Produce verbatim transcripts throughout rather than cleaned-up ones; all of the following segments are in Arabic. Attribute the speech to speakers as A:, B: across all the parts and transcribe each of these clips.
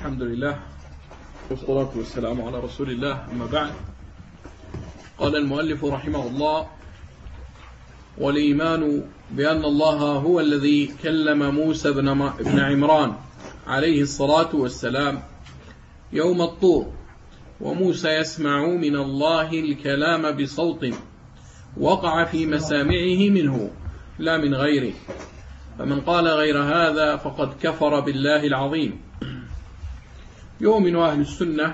A: الحمد لله والصلاة والسلام على رسول الله. أما بعد، قال المؤلف رحمه الله: والإيمان بأن الله هو الذي كلم موسى بن عمران عليه الصلاة والسلام يوم الطور، وموسى يسمع من الله الكلام بصوت وقع في مسامعه منه لا من غيره، فمن قال غير هذا فقد كفر بالله العظيم. يؤمن أهل السنة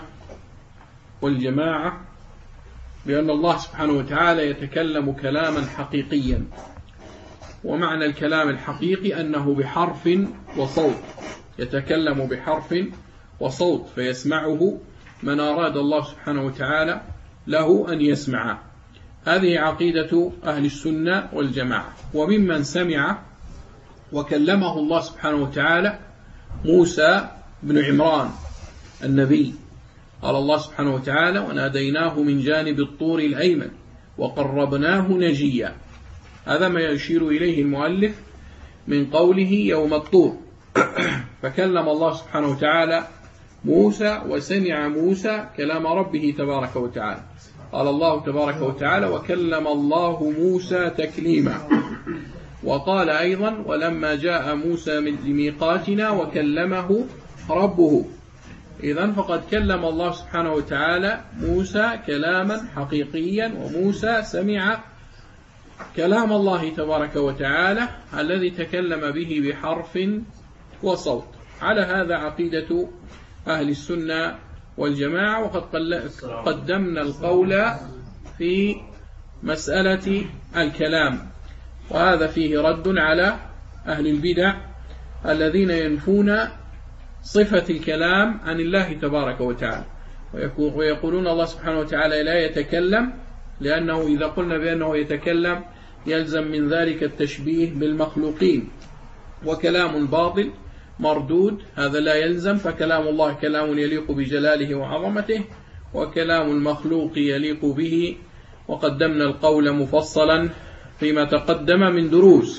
A: والجماعة بأن الله سبحانه وتعالى يتكلم كلاما حقيقيا، ومعنى الكلام الحقيقي أنه بحرف وصوت، يتكلم بحرف وصوت فيسمعه من أراد الله سبحانه وتعالى له أن يسمع. هذه عقيدة أهل السنة والجماعة. وممن سمع وكلمه الله سبحانه وتعالى موسى بن عمران النبي، قال الله سبحانه وتعالى: وناديناه من جانب الطور الأيمن وقربناه نجيا. هذا ما يشير إليه المؤلف من قوله يوم الطور. فكلم الله سبحانه وتعالى موسى، وسمع موسى كلام ربه تبارك وتعالى. قال الله تبارك وتعالى: وكلم الله موسى تكليما. وقال أيضا: ولما جاء موسى لميقاتنا وكلمه ربه. إذن فقد كلم الله سبحانه وتعالى موسى كلاما حقيقيا، وموسى سمع كلام الله تبارك وتعالى الذي تكلم به بحرف وصوت. على هذا عقيدة أهل السنة والجماعة. وقد قدمنا القول في مسألة الكلام، وهذا فيه رد على أهل البدع الذين ينفون صفة الكلام عن الله تبارك وتعالى، ويقولون الله سبحانه وتعالى لا يتكلم، لأنه إذا قلنا بأنه يتكلم يلزم من ذلك التشبيه بالمخلوقين، وكلام الباطل مردود، هذا لا يلزم. فكلام الله كلام يليق بجلاله وعظمته، وكلام المخلوق يليق به. وقدمنا القول مفصلا فيما تقدم من دروس.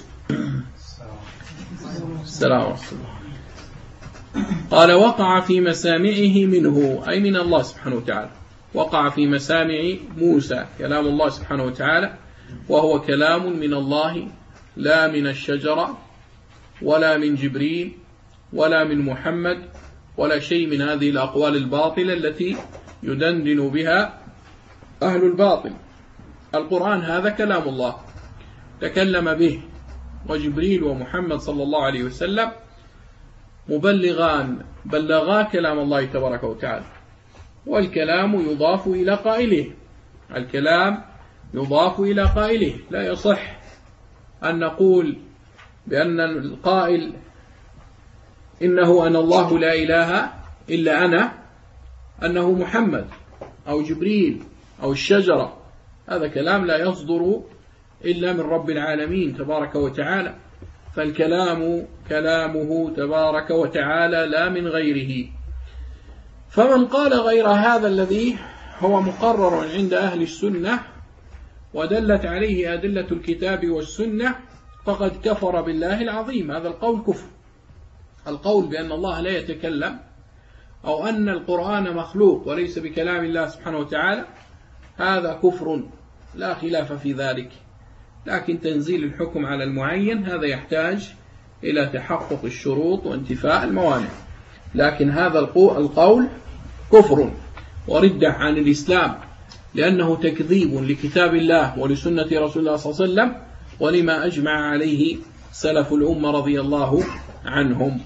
A: السلام عليكم. قال: وقع في مسامعه منه، أي من الله سبحانه وتعالى. وقع في مسامع موسى كلام الله سبحانه وتعالى، وهو كلام من الله، لا من الشجرة ولا من جبريل ولا من محمد ولا شيء من هذه الأقوال الباطلة التي يدندن بها أهل الباطل. القرآن هذا كلام الله تكلم به، وجبريل ومحمد صلى الله عليه وسلم مبلغان بلغا كلام الله تبارك وتعالى. والكلام يضاف إلى قائله، الكلام يضاف إلى قائله. لا يصح أن نقول بأن القائل إنه أنا الله لا إله إلا أنا، أنه محمد أو جبريل أو الشجرة. هذا كلام لا يصدر إلا من رب العالمين تبارك وتعالى. فالكلام كلامه تبارك وتعالى لا من غيره. فمن قال غير هذا الذي هو مقرر عند أهل السنة ودلت عليه أدلة الكتاب والسنة فقد كفر بالله العظيم. هذا القول كفر. القول بأن الله لا يتكلم، أو أن القرآن مخلوق وليس بكلام الله سبحانه وتعالى، هذا كفر لا خلاف في ذلك. لكن تنزيل الحكم على المعين هذا يحتاج إلى تحقق الشروط وانتفاء الموانع. لكن هذا القول كفر وردة عن الإسلام، لأنه تكذيب لكتاب الله ولسنة رسول الله صلى الله عليه وسلم، ولما أجمع عليه سلف الأمة رضي الله عنهم.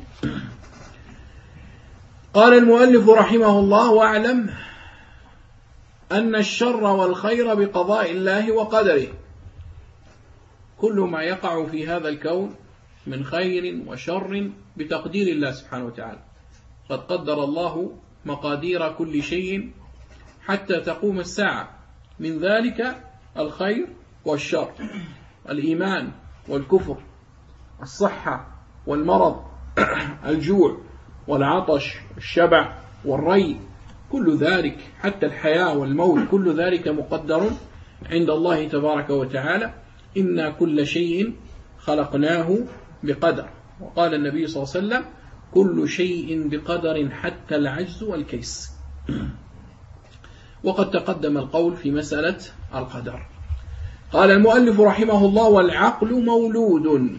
A: قال المؤلف رحمه الله: واعلم أن الشر والخير بقضاء الله وقدره. كل ما يقع في هذا الكون من خير وشر بتقدير الله سبحانه وتعالى. قد قدر الله مقادير كل شيء حتى تقوم الساعة، من ذلك الخير والشر، الإيمان والكفر، الصحة والمرض، الجوع والعطش، الشبع والري، كل ذلك، حتى الحياة والموت، كل ذلك مقدر عند الله تبارك وتعالى. إنا كل شيء خلقناه بقدر. وقال النبي صلى الله عليه وسلم: كل شيء بقدر حتى العجز والكيس. وقد تقدم القول في مسألة القدر. قال المؤلف رحمه الله: والعقل مولود،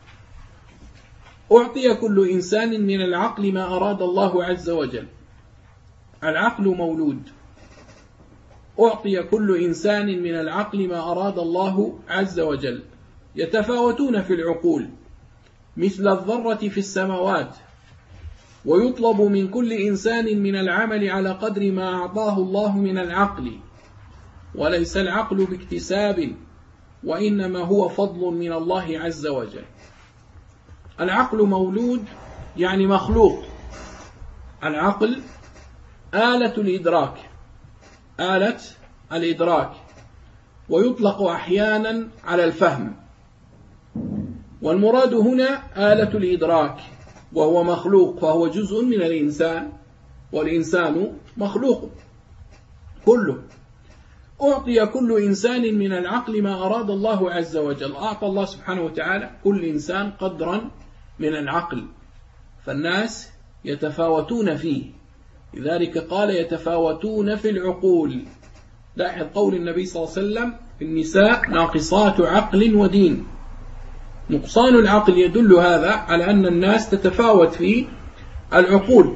A: أعطي كل إنسان من العقل ما أراد الله عز وجل. العقل مولود، أعطي كل إنسان من العقل ما أراد الله عز وجل. يتفاوتون في العقول مثل الذرة في السماوات، ويطلب من كل إنسان من العمل على قدر ما أعطاه الله من العقل، وليس العقل باكتساب، وإنما هو فضل من الله عز وجل. العقل مولود يعني مخلوق. العقل آلة الإدراك، آلة الإدراك، ويطلق أحيانا على الفهم، والمراد هنا آلة الإدراك، وهو مخلوق، فهو جزء من الإنسان، والإنسان مخلوق كله. أعطي كل إنسان من العقل ما أراد الله عز وجل. أعطى الله سبحانه وتعالى كل إنسان قدرا من العقل، فالناس يتفاوتون فيه، لذلك قال يتفاوتون في العقول. لاحظ قول النبي صلى الله عليه وسلم: النساء ناقصات عقل ودين. نقصان العقل يدل هذا على أن الناس تتفاوت في العقول.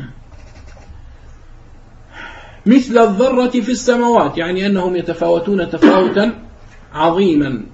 A: مثل الذرة في السماوات، يعني أنهم يتفاوتون تفاوتا عظيما.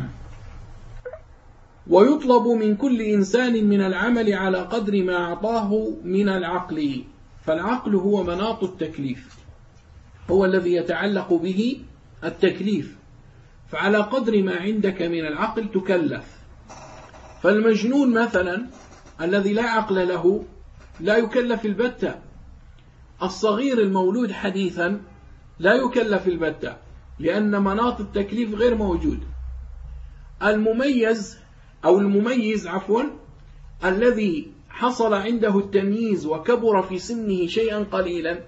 A: ويطلب من كل إنسان من العمل على قدر ما أعطاه من العقل، فالعقل هو مناط التكليف، هو الذي يتعلق به التكليف، فعلى قدر ما عندك من العقل تكلف. فالمجنون مثلا الذي لا عقل له لا يكلف البتة. الصغير المولود حديثا لا يكلف البتة، لأن مناط التكليف غير موجود. المميز أو المميز عفوا الذي حصل عنده التمييز وكبر في سنه شيئا قليلا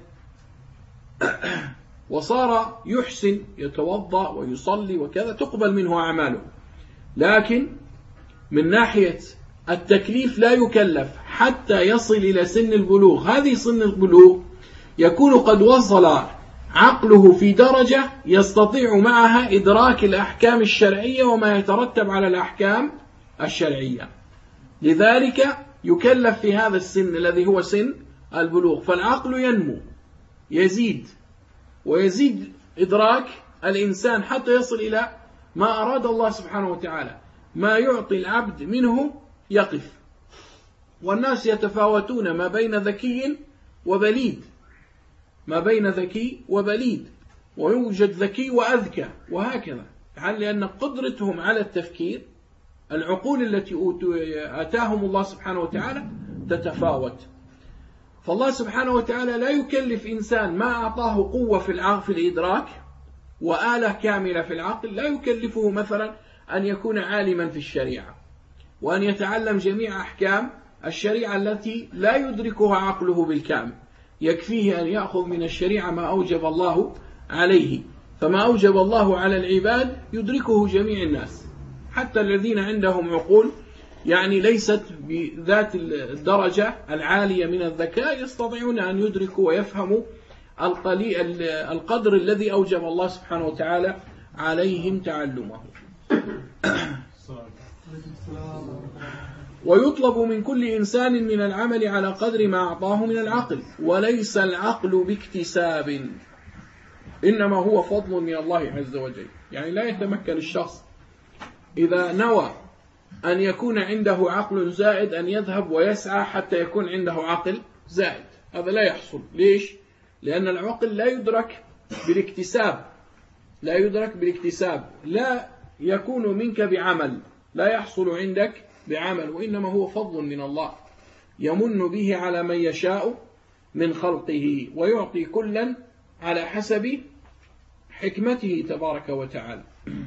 A: وصار يحسن يتوضأ ويصلي وكذا، تقبل منه أعماله، لكن من ناحية التكليف لا يكلف حتى يصل إلى سن البلوغ. هذه سن البلوغ يكون قد وصل عقله في درجة يستطيع معها إدراك الأحكام الشرعية وما يترتب على الأحكام الشرعية، لذلك يكلف في هذا السن الذي هو سن البلوغ. فالعقل ينمو، يزيد ويزيد إدراك الإنسان حتى يصل إلى ما أراد الله سبحانه وتعالى. ما يعطي العبد منه يقف. والناس يتفاوتون ما بين ذكي وبليد، ما بين ذكي وبليد، ويوجد ذكي وأذكى، وهكذا، لأن قدرتهم على التفكير، العقول التي آتاهم الله سبحانه وتعالى تتفاوت. فالله سبحانه وتعالى لا يكلف إنسان ما أعطاه قوة في العقل في الإدراك وآلة كاملة في العقل، لا يكلفه مثلا أن يكون عالما في الشريعة وأن يتعلم جميع أحكام الشريعة التي لا يدركها عقله بالكامل. يكفيه أن يأخذ من الشريعة ما أوجب الله عليه، فما أوجب الله على العباد يدركه جميع الناس، حتى الذين عندهم عقول يعني ليست بذات الدرجة العالية من الذكاء يستطيعون أن يدركوا ويفهموا القدر الذي أوجب الله سبحانه وتعالى عليهم تعلمه. ويطلب من كل إنسان من العمل على قدر ما أعطاه من العقل، وليس العقل باكتساب، إنما هو فضل من الله عز وجل. يعني لا يتمكن الشخص إذا نوى أن يكون عنده عقل زائد أن يذهب ويسعى حتى يكون عنده عقل زائد، هذا لا يحصل. ليش؟ لأن العقل لا يدرك بالاكتساب، لا يدرك بالاكتساب، لا يكون منك بعمل، لا يحصل عندك بعمل، وإنما هو فضل من الله يمن به على من يشاء من خلقه، ويعطي كلا على حسب حكمته تبارك وتعالى.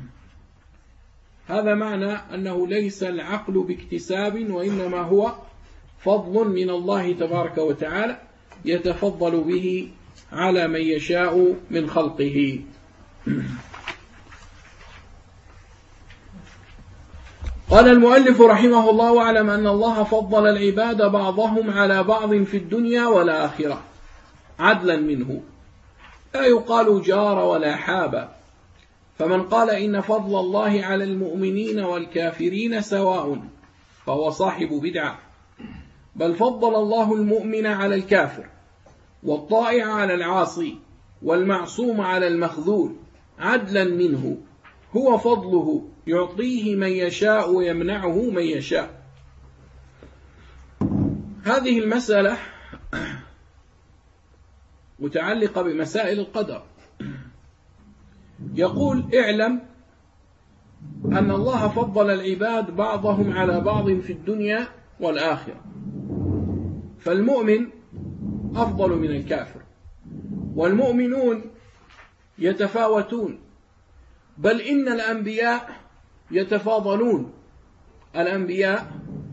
A: هذا معنى أنه ليس العقل باكتساب، وإنما هو فضل من الله تبارك وتعالى يتفضل به على من يشاء من خلقه. قال المؤلف رحمه الله: واعلم أن الله فضل العباد بعضهم على بعض في الدنيا والآخرة عدلا منه، لا يقال جار ولا حاب. فمن قال إن فضل الله على المؤمنين والكافرين سواء فهو صاحب بدعة، بل فضل الله المؤمن على الكافر، والطائع على العاصي، والمعصوم على المخذول عدلا منه، هو فضله يعطيه من يشاء ويمنعه من يشاء. هذه المسألة متعلقة بمسائل القدر. يقول: اعلم أن الله فضل العباد بعضهم على بعض في الدنيا والآخرة، فالمؤمن أفضل من الكافر، والمؤمنون يتفاوتون، بل إن الأنبياء يتفاضلون، الأنبياء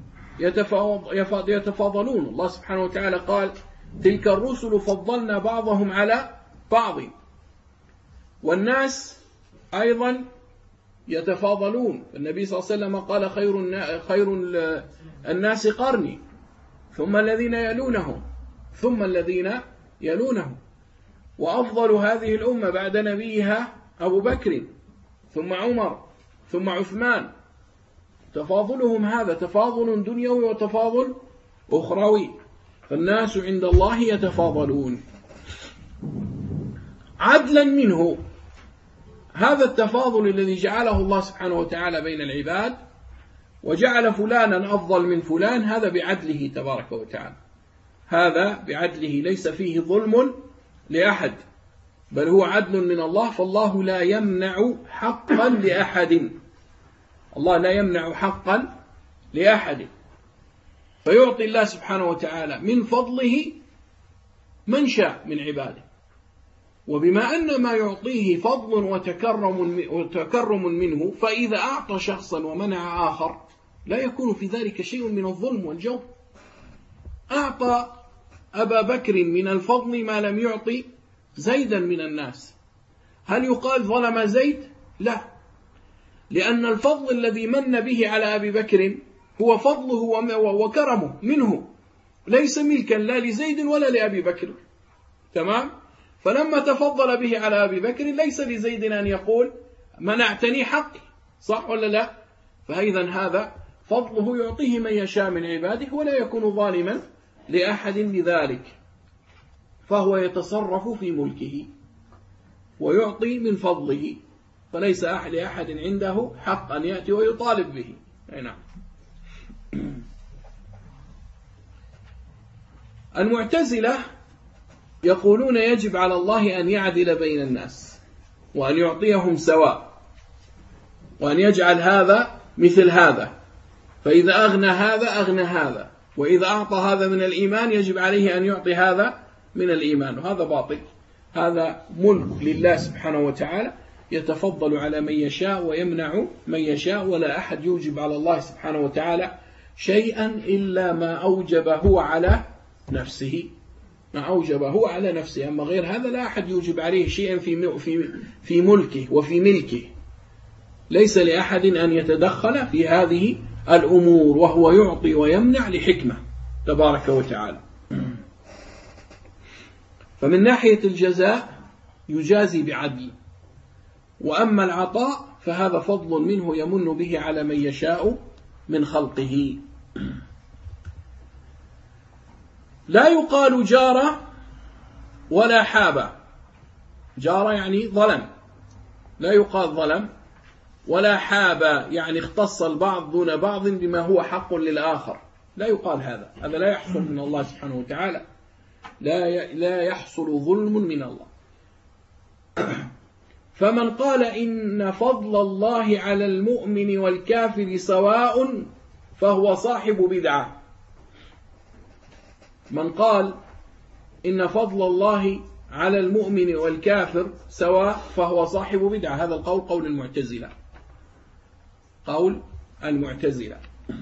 A: يتفاضلون. الله سبحانه وتعالى قال: تلك الرسل فضلنا بعضهم على بعض. والناس أيضا يتفاضلون. النبي صلى الله عليه وسلم قال: خير خير الناس قرني، ثم الذين يلونهم، ثم الذين يلونهم. وأفضل هذه الأمة بعد نبيها أبو بكر، ثم عمر، ثم عثمان. تفاضلهم هذا تفاضل دنيوي وتفاضل أخروي، فالناس عند الله يتفاضلون عدلا منه. هذا التفاضل الذي جعله الله سبحانه وتعالى بين العباد وجعل فلانا أفضل من فلان، هذا بعدله تبارك وتعالى، هذا بعدله، ليس فيه ظلم لأحد، بل هو عدل من الله. فالله لا يمنع حقا لأحد، الله لا يمنع حقا لأحد، فيعطي الله سبحانه وتعالى من فضله من شاء من عباده. وبما أن ما يعطيه فضل وتكرم وتكرم منه، فإذا أعطى شخصا ومنع آخر لا يكون في ذلك شيء من الظلم والجور. أعطى أبا بكر من الفضل ما لم يعطي زيدا من الناس، هل يقال ظلم زيد؟ لا، لأن الفضل الذي من به على أبي بكر هو فضله وكرمه منه، ليس ملكا لا لزيد ولا لأبي بكر. تمام؟ فلما تفضل به على أبي بكر ليس لزيد أن يقول منعتني حقي، صح ولا لا؟ فإذا هذا فضله يعطيه من يشاء من عباده، ولا يكون ظالما لأحد بذلك، فهو يتصرف في ملكه ويعطي من فضله، فليس أحد لأحد عنده حق أن يأتي ويطالب به. نعم. المعتزلة يقولون يجب على الله أن يعدل بين الناس، وأن يعطيهم سواء، وأن يجعل هذا مثل هذا، فإذا أغنى هذا أغنى هذا، وإذا أعطى هذا من الإيمان يجب عليه أن يعطي هذا من الإيمان، وهذا باطل. هذا ملك لله سبحانه وتعالى، يتفضل على من يشاء ويمنع من يشاء، ولا أحد يوجب على الله سبحانه وتعالى شيئا إلا ما أوجبه على نفسه، ما أوجبه على نفسه. أما غير هذا لا أحد يوجب عليه شيئا في في في ملكه وفي ملكه، ليس لأحد أن يتدخل في هذه الأمور، وهو يعطي ويمنع لحكمة تبارك وتعالى. فمن ناحية الجزاء يجازي بعدل، وأما العطاء فهذا فضل منه يمن به على من يشاء من خلقه. لا يقال جار ولا حاب. جار يعني ظلم، لا يقال ظلم، ولا حاب يعني اختص البعض دون بعض بما هو حق للآخر، لا يقال هذا، هذا لا يحصل من الله سبحانه وتعالى، لا لا يحصل ظلم من الله. فمن قال إن فضل الله على المؤمن والكافر سواء فهو صاحب بدعة. من قال إن فضل الله على المؤمن والكافر سواء فهو صاحب بدعة، هذا القول قول المعتزلة، قول المعتزلة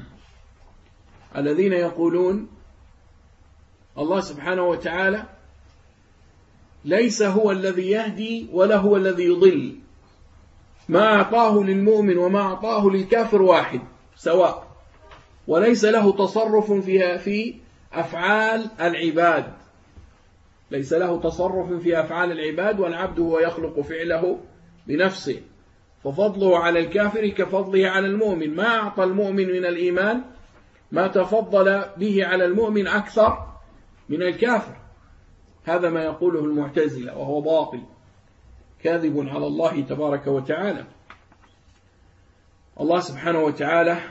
A: الذين يقولون الله سبحانه وتعالى ليس هو الذي يهدي ولا هو الذي يضل، ما أعطاه للمؤمن وما أعطاه للكافر واحد، سواء، وليس له تصرف فيها في أفعال العباد، ليس له تصرف في أفعال العباد، والعبد هو يخلق فعله بنفسه، ففضله على الكافر كفضله على المؤمن. ما أعطى المؤمن من الإيمان ما تفضل به على المؤمن أكثر من الكافر. هذا ما يقوله المعتزلة، وهو باطل كاذب على الله تبارك وتعالى. الله سبحانه وتعالى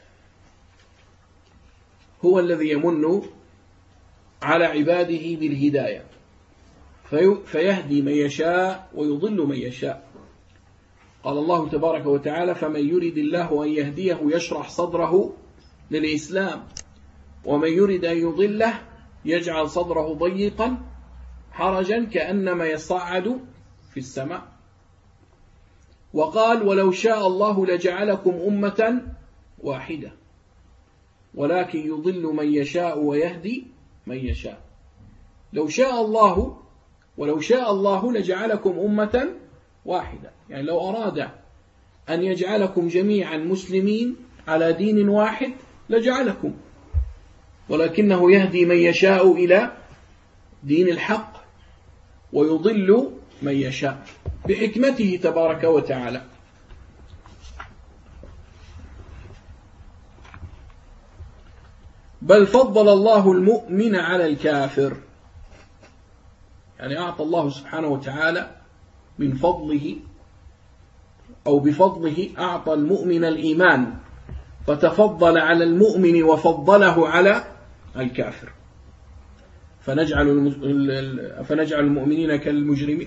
A: هو الذي يمن على عباده بالهداية، فيهدي من يشاء ويضل من يشاء. قال الله تبارك وتعالى: فمن يرد الله أن يهديه يشرح صدره للإسلام، ومن يرد أن يضله يجعل صدره ضيقا حرجا كأنما يصعد في السماء. وقال: ولو شاء الله لجعلكم أمة واحدة ولكن يضل من يشاء ويهدي من يشاء. لو شاء الله ولو شاء الله لجعلكم أمة واحدة، يعني لو أراد أن يجعلكم جميعا مسلمين على دين واحد لجعلكم، ولكنه يهدي من يشاء إلى دين الحق ويضل من يشاء بحكمته تبارك وتعالى. بل فضل الله المؤمن على الكافر، يعني أعطى الله سبحانه وتعالى من فضله أو بفضله أعطى المؤمن الإيمان، فتفضل على المؤمن وفضله على الكافر. فنجعل فنجعل المؤمنين كالمجرمين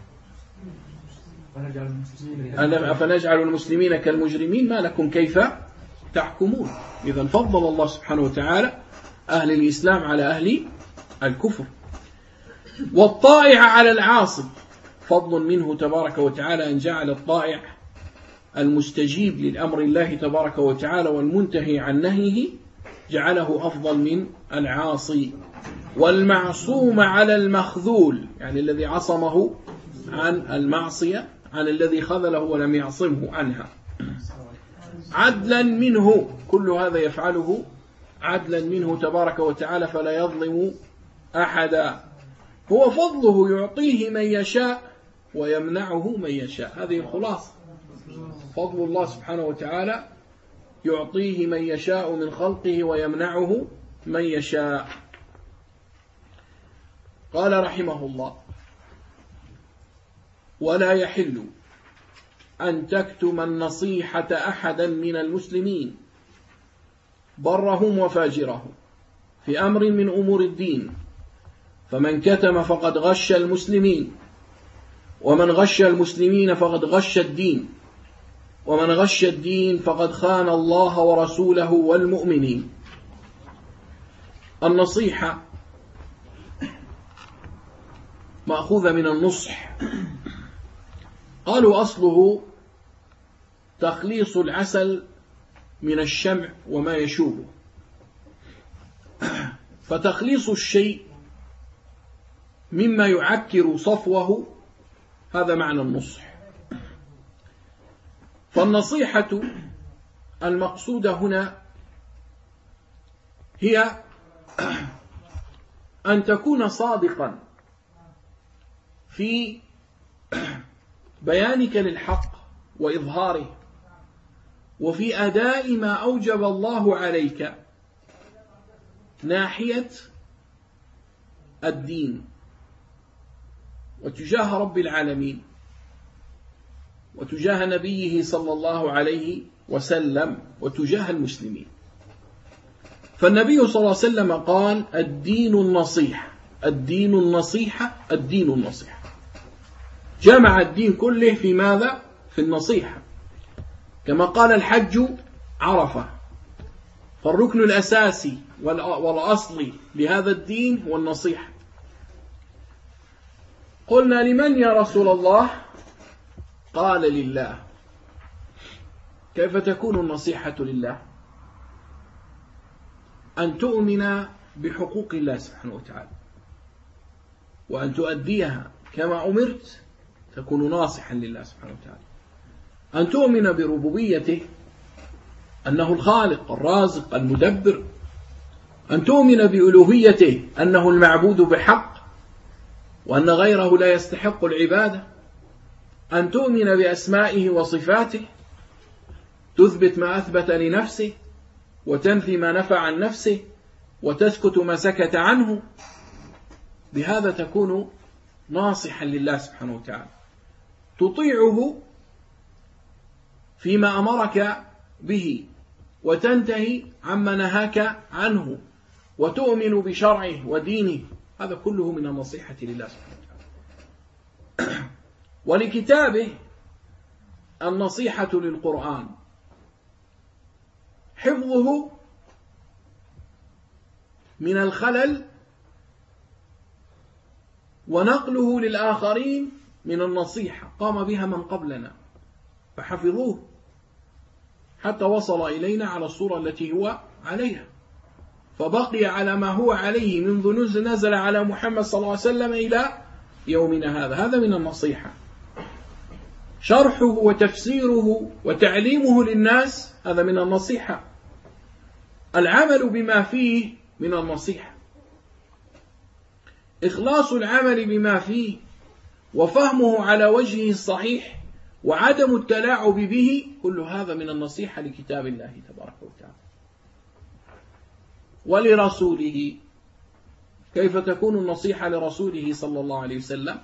A: فنجعل المسلمين كالمجرمين ما لكم كيف تحكمون. إذا فضل الله سبحانه وتعالى أهل الإسلام على أهل الكفر. والطائع على العاصي، فضل منه تبارك وتعالى أن جعل الطائع المستجيب للأمر الله تبارك وتعالى والمنتهي عن نهيه جعله أفضل من العاصي. والمعصوم على المخذول، يعني الذي عصمه عن المعصية عن الذي خذله ولم يعصمه عنها، عدلا منه، كل هذا يفعله عدلا منه تبارك وتعالى فلا يظلم أحدا. هو فضله يعطيه من يشاء ويمنعه من يشاء. هذه الخلاصة، فضل الله سبحانه وتعالى يعطيه من يشاء من خلقه ويمنعه من يشاء. قال رحمه الله: ولا يحل أن تكتم النصيحة أحدا من المسلمين برهم وفاجرهم في أمر من أمور الدين، فمن كتم فقد غش المسلمين، ومن غش المسلمين فقد غش الدين، ومن غش الدين فقد خان الله ورسوله والمؤمنين. النصيحة مأخوذة من النصح، قالوا أصله تخليص العسل من الشمع وما يشوبه، فتخليص الشيء مما يعكر صفوه هذا معنى النصح. فالنصيحة المقصودة هنا هي أن تكون صادقا في بيانك للحق وإظهاره، وفي أداء ما أوجب الله عليك ناحية الدين وتجاه رب العالمين وتجاه نبيه صلى الله عليه وسلم وتجاه المسلمين. فالنبي صلى الله عليه وسلم قال: الدين النصيحة، الدين النصيحة، الدين النصيحة. جمع الدين كله في ماذا؟ في النصيحة. كما قال: الحج عرفة. فالركن الأساسي والأصلي لهذا الدين هو النصيحة. قلنا: لمن يا رسول الله؟ قال: لله. كيف تكون النصيحة لله؟ أن تؤمن بحقوق الله سبحانه وتعالى وأن تؤديها كما أمرت، تكون ناصحا لله سبحانه وتعالى. أن تؤمن بربوبيته أنه الخالق الرازق المدبر، أن تؤمن بألوهيته أنه المعبود بحق وأن غيره لا يستحق العبادة، أن تؤمن بأسمائه وصفاته، تثبت ما أثبت لنفسه وتنفي ما نفى عن نفسه وتسكت ما سكت عنه. بهذا تكون ناصحا لله سبحانه وتعالى، تطيعه فيما أمرك به وتنتهي عما نهاك عنه وتؤمن بشرعه ودينه. هذا كله من النصيحة لله سبحانه وتعالى. ولكتابه النصيحة للقرآن، حفظه من الخلل ونقله للآخرين من النصيحة، قام بها من قبلنا فحفظوه حتى وصل إلينا على الصورة التي هو عليها، فبقي على ما هو عليه منذ نزل على محمد صلى الله عليه وسلم إلى يومنا هذا. هذا من النصيحة. شرحه وتفسيره وتعليمه للناس هذا من النصيحة. العمل بما فيه من النصيحة. إخلاص العمل بما فيه وفهمه على وجهه الصحيح وعدم التلاعب به، كل هذا من النصيحة لكتاب الله تبارك وتعالى. ولرسوله، كيف تكون النصيحة لرسوله صلى الله عليه وسلم؟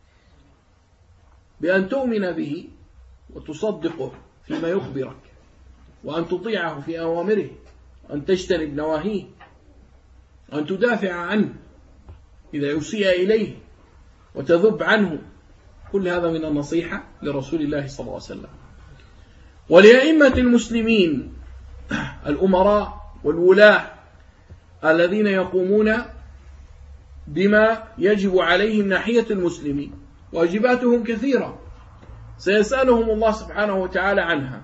A: بأن تؤمن به وتصدقه فيما يخبرك، وأن تطيعه في أوامره، وأن تجتنب نواهيه، وأن تدافع عنه إذا يسيء إليه وتذب عنه. كل هذا من النصيحة لرسول الله صلى الله عليه وسلم. ولأئمة المسلمين الأمراء والولاة الذين يقومون بما يجب عليهم ناحية المسلمين، واجباتهم كثيرة سيسألهم الله سبحانه وتعالى عنها.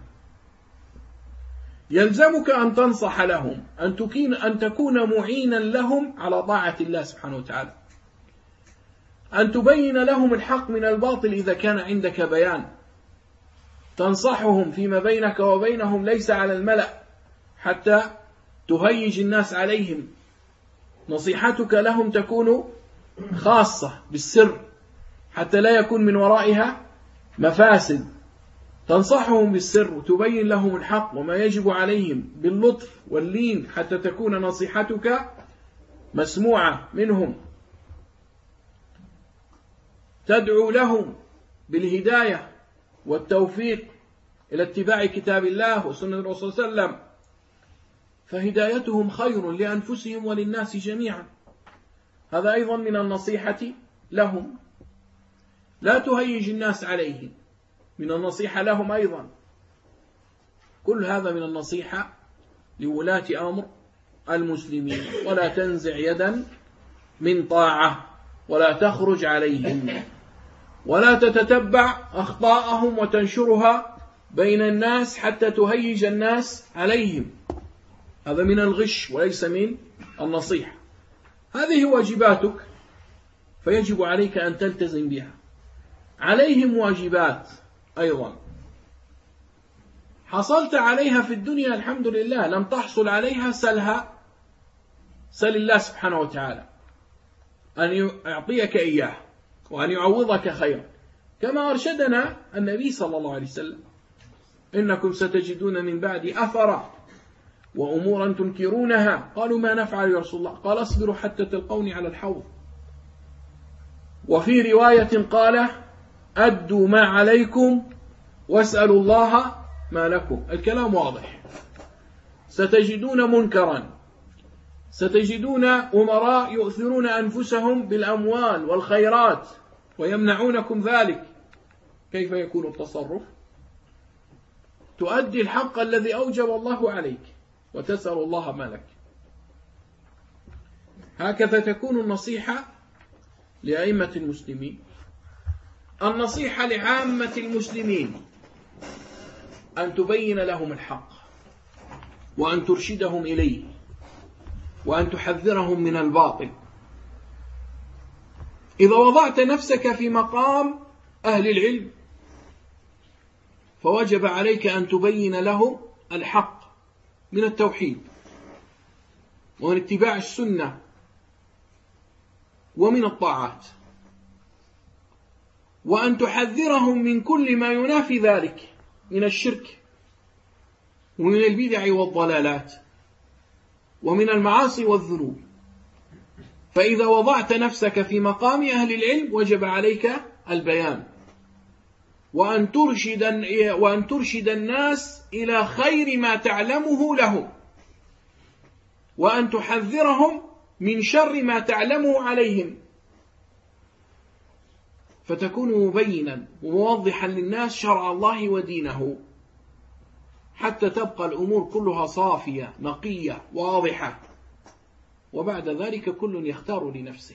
A: يلزمك أن تنصح لهم، أن تكين أن تكون معينا لهم على طاعة الله سبحانه وتعالى، أن تبين لهم الحق من الباطل إذا كان عندك بيان، تنصحهم فيما بينك وبينهم ليس على الملأ حتى تهيج الناس عليهم. نصيحتك لهم تكون خاصة بالسر حتى لا يكون من ورائها مفاسد. تنصحهم بالسر وتبين لهم الحق وما يجب عليهم باللطف واللين حتى تكون نصيحتك مسموعة منهم. تدعو لهم بالهداية والتوفيق إلى اتباع كتاب الله وسنة الرسول صلى الله عليه وسلم، فهدايتهم خير لأنفسهم وللناس جميعا. هذا أيضا من النصيحة لهم. لا تهيج الناس عليهم، من النصيحة لهم أيضا. كل هذا من النصيحة لولاة أمر المسلمين. ولا تنزع يدا من طاعة ولا تخرج عليهم، ولا تتتبع أخطاءهم وتنشرها بين الناس حتى تهيج الناس عليهم. هذا من الغش وليس من النصيحة. هذه واجباتك فيجب عليك أن تلتزم بها. عليهم واجبات أيضا حصلت عليها في الدنيا الحمد لله، لم تحصل عليها سلها، سل الله سبحانه وتعالى أن يعطيك إياه وأن يعوضك خيرا، كما أرشدنا النبي صلى الله عليه وسلم: إنكم ستجدون من بعد أثرا وأمورا تنكرونها. قالوا: ما نفعل يا رسول الله؟ قال: اصبروا حتى تلقوني على الحوض. وفي رواية قال: أدوا ما عليكم واسألوا الله ما لكم. الكلام واضح. ستجدون منكرا، ستجدون أمراء يؤثرون أنفسهم بالأموال والخيرات ويمنعونكم ذلك. كيف يكون التصرف؟ تؤدي الحق الذي أوجب الله عليك وتسأل الله ما لك. هكذا تكون النصيحة لأئمة المسلمين. النصيحة لعامة المسلمين أن تبين لهم الحق وأن ترشدهم إليه وأن تحذرهم من الباطل. إذا وضعت نفسك في مقام أهل العلم فوجب عليك أن تبين لهم الحق من التوحيد ومن اتباع السنة ومن الطاعات، وأن تحذرهم من كل ما ينافي ذلك من الشرك ومن البدع والضلالات ومن المعاصي والذنوب. فإذا وضعت نفسك في مقام أهل العلم وجب عليك البيان، وأن ترشد, وأن ترشد الناس إلى خير ما تعلمه لهم، وأن تحذرهم من شر ما تعلمه عليهم، فتكون مبينا وموضحا للناس شرع الله ودينه، حتى تبقى الأمور كلها صافية نقية واضحة، وبعد ذلك كل يختار لنفسه.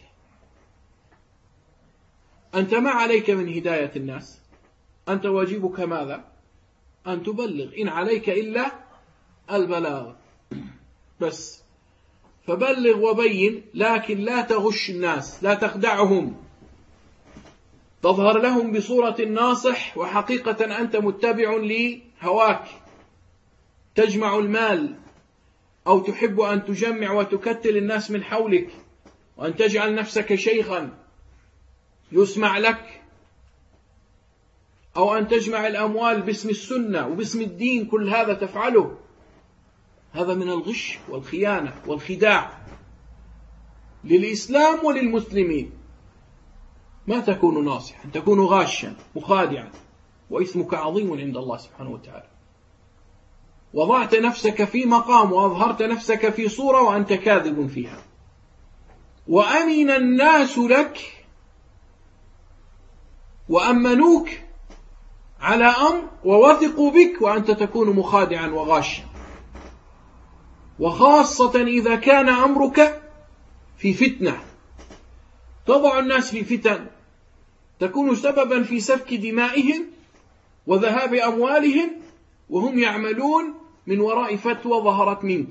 A: أنت ما عليك من هداية الناس، أنت واجبك ماذا؟ أن تبلغ، إن عليك إلا البلاغ بس، فبلغ وبين، لكن لا تغش الناس، لا تخدعهم، تظهر لهم بصورة الناصح وحقيقة أنت متبع لهواك، تجمع المال أو تحب أن تجمع وتكتل الناس من حولك، وأن تجعل نفسك شيخا يسمع لك، أو أن تجمع الأموال باسم السنة وباسم الدين، كل هذا تفعله، هذا من الغش والخيانة والخداع للإسلام وللمسلمين. ما تكون ناصحا، تكون غاشا مخادعا، وإثمك عظيم عند الله سبحانه وتعالى. وضعت نفسك في مقام وأظهرت نفسك في صورة وأنت كاذب فيها، وأمن الناس لك وأمنوك على أمر ووثقوا بك وأنت تكون مخادعا وغاشا، وخاصة إذا كان أمرك في فتنة، تضع الناس في فتن تكون سببا في سفك دمائهم وذهاب أموالهم، وهم يعملون من وراء فتوى ظهرت منك،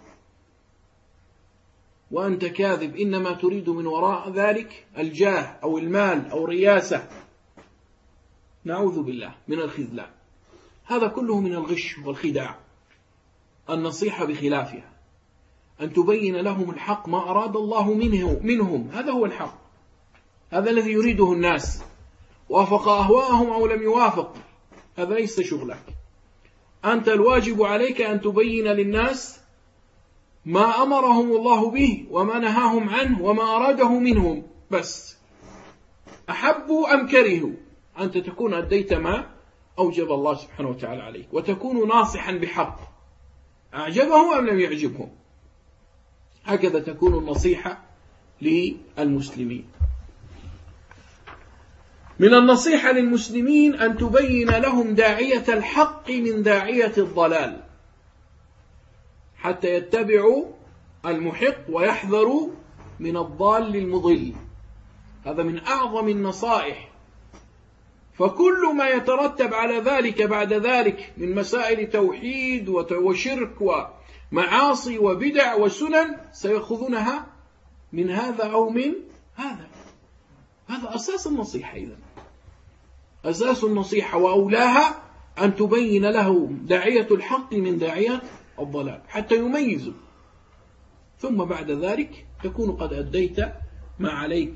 A: وأنت كاذب، إنما تريد من وراء ذلك الجاه أو المال أو رياسة، نعوذ بالله من الخذلان. هذا كله من الغش والخداع. النصيحة بخلافها، أن تبين لهم الحق، ما أراد الله منه منهم، هذا هو الحق، هذا الذي يريده الناس، وافق أهواءهم أو لم يوافق، هذا ليس شغلك. أنت الواجب عليك أن تبين للناس ما أمرهم الله به وما نهاهم عنه وما أراده منهم، بس أحبوا أم كرهوا، أنت تكون أديت ما أوجب الله سبحانه وتعالى عليك، وتكون ناصحا بحق أعجبه أم لم يعجبهم. هكذا تكون النصيحة للمسلمين. من النصيحة للمسلمين أن تبين لهم داعية الحق من داعية الضلال، حتى يتبعوا المحق ويحذروا من الضال المضل. هذا من أعظم النصائح. فكل ما يترتب على ذلك بعد ذلك من مسائل توحيد وشرك ومعاصي وبدع وسنن سيأخذونها من هذا أو من هذا. هذا أساس النصيحة. إذن أساس النصيحة وأولاها أن تبين له داعية الحق من داعية الضلال حتى يميزوا، ثم بعد ذلك تكون قد أديت ما عليك.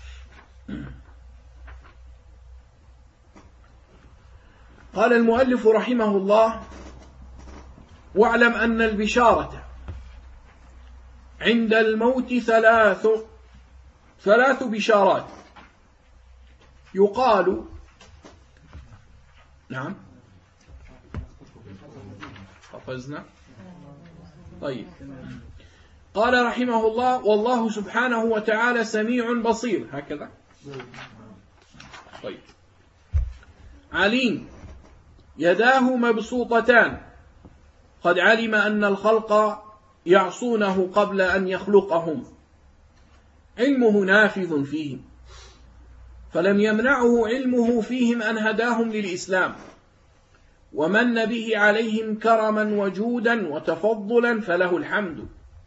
A: قال المؤلف رحمه الله: واعلم أن البشارة عند الموت ثلاث ثلاث بشارات يقال. نعم حفظنا. طيب. قال رحمه الله: والله سبحانه وتعالى سميع بصير. هكذا. طيب. عليم، يداه مبسوطتان، قد علم أن الخلق يعصونه قبل أن يخلقهم، علمه نافذ فيهم، فلم يمنعه علمه فيهم أن هداهم للإسلام، ومن به عليهم كرما وجودا وتفضلا، فله الحمد.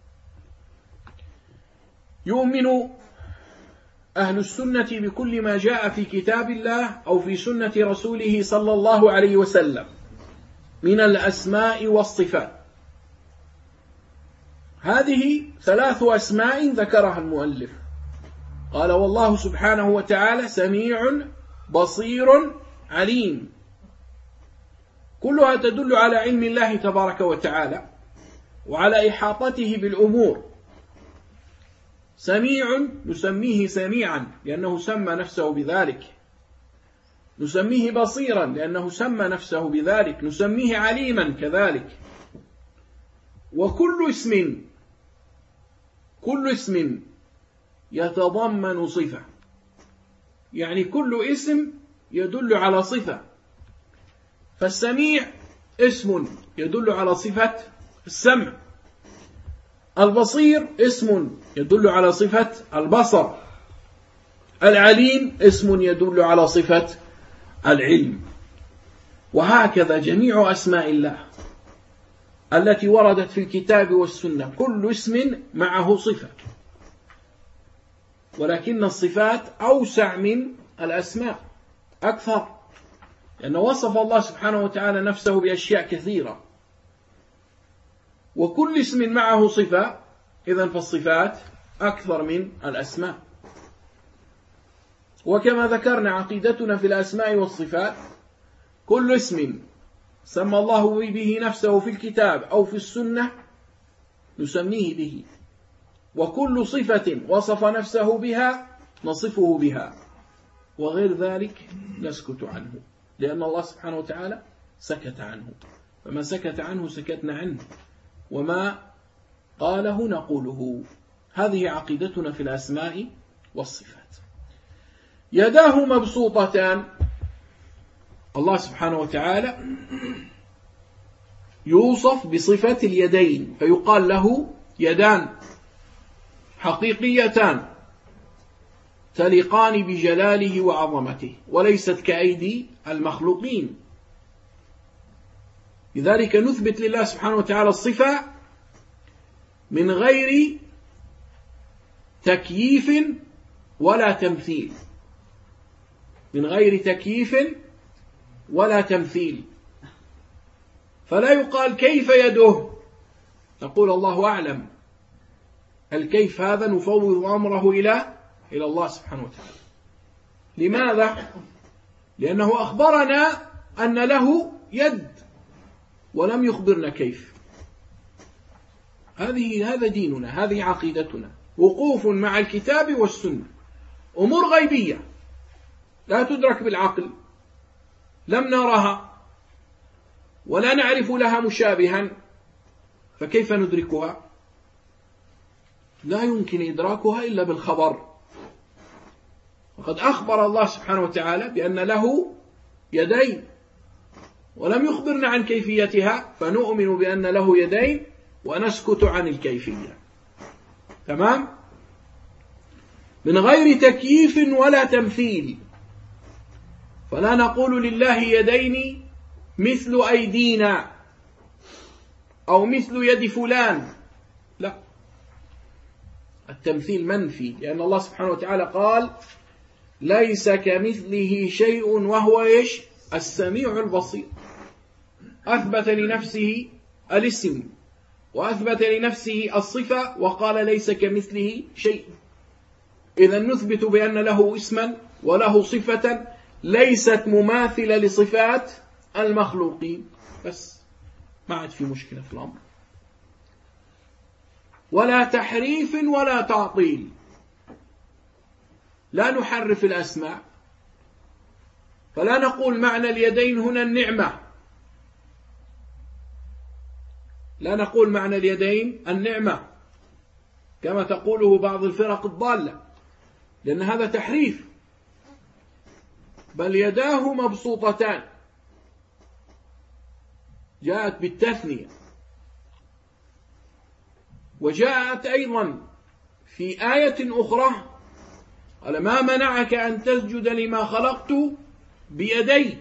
A: يؤمن أهل السنة بكل ما جاء في كتاب الله أو في سنة رسوله صلى الله عليه وسلم من الأسماء والصفات، هذه ثلاث أسماء ذكرها المؤلف، قال والله سبحانه وتعالى سميع بصير عليم، كلها تدل على علم الله تبارك وتعالى وعلى إحاطته بالأمور. سميع نسميه سميعا لأنه سمى نفسه بذلك، نسميه بصيرا لأنه سمى نفسه بذلك، نسميه عليما كذلك. وكل اسم كل اسم يتضمن صفة، يعني كل اسم يدل على صفة. فالسميع اسم يدل على صفة السمع، البصير اسم يدل على صفة البصر، العليم اسم يدل على صفة العلم. وهكذا جميع أسماء الله التي وردت في الكتاب والسنة كل اسم معه صفة، ولكن الصفات أوسع من الأسماء أكثر، لأنه وصف الله سبحانه وتعالى نفسه بأشياء كثيرة، وكل اسم معه صفة، إذن فالصفات أكثر من الأسماء. وكما ذكرنا عقيدتنا في الأسماء والصفات كل اسم سمى الله به نفسه في الكتاب أو في السنة نسميه به، وكل صفة وصف نفسه بها نصفه بها، وغير ذلك نسكت عنه، لأن الله سبحانه وتعالى سكت عنه، فما سكت عنه سكتنا عنه، وما قاله نقوله. هذه عقيدتنا في الأسماء والصفات. يداه مبسوطتان، الله سبحانه وتعالى يوصف بصفة اليدين فيقال له يدان حقيقيتان تليقان بجلاله وعظمته، وليست كأيدي المخلوقين. لذلك نثبت لله سبحانه وتعالى الصفة من غير تكييف ولا تمثيل، من غير تكييف ولا تمثيل. فلا يقال كيف يده، نقول الله أعلم، الكيف هذا نفوض أمره إلى إلى الله سبحانه وتعالى. لماذا؟ لأنه أخبرنا أن له يد ولم يخبرنا كيف. هذه هذا ديننا، هذه عقيدتنا، وقوف مع الكتاب والسنة. أمور غيبية لا تدرك بالعقل، لم نرها ولا نعرف لها مشابها، فكيف ندركها؟ لا يمكن إدراكها إلا بالخبر. وقد أخبر الله سبحانه وتعالى بأن له يدين ولم يخبرنا عن كيفيتها، فنؤمن بأن له يدين ونسكت عن الكيفية. تمام؟ من غير تكييف ولا تمثيل، فلا نقول لله يدين مثل أيدينا أو مثل يد فلان، لا، التمثيل منفي، لأن الله سبحانه وتعالى قال ليس كمثله شيء وهو إيش؟ السميع البصير. أثبت لنفسه الاسم وأثبت لنفسه الصفة وقال ليس كمثله شيء. إذن نثبت بأن له اسما وله صفة ليست مماثلة لصفات المخلوقين، بس ما عاد في مشكلة في الأمر. ولا تحريف ولا تعطيل، لا نحرف الأسماء، فلا نقول معنى اليدين هنا النعمة، لا نقول معنى اليدين النعمة كما تقوله بعض الفرق الضالة، لأن هذا تحريف. بل يداه مبسوطتان، جاءت بالتثنية، وجاءت أيضا في آية أخرى قال ما منعك أن تسجد لما خلقت بيدي،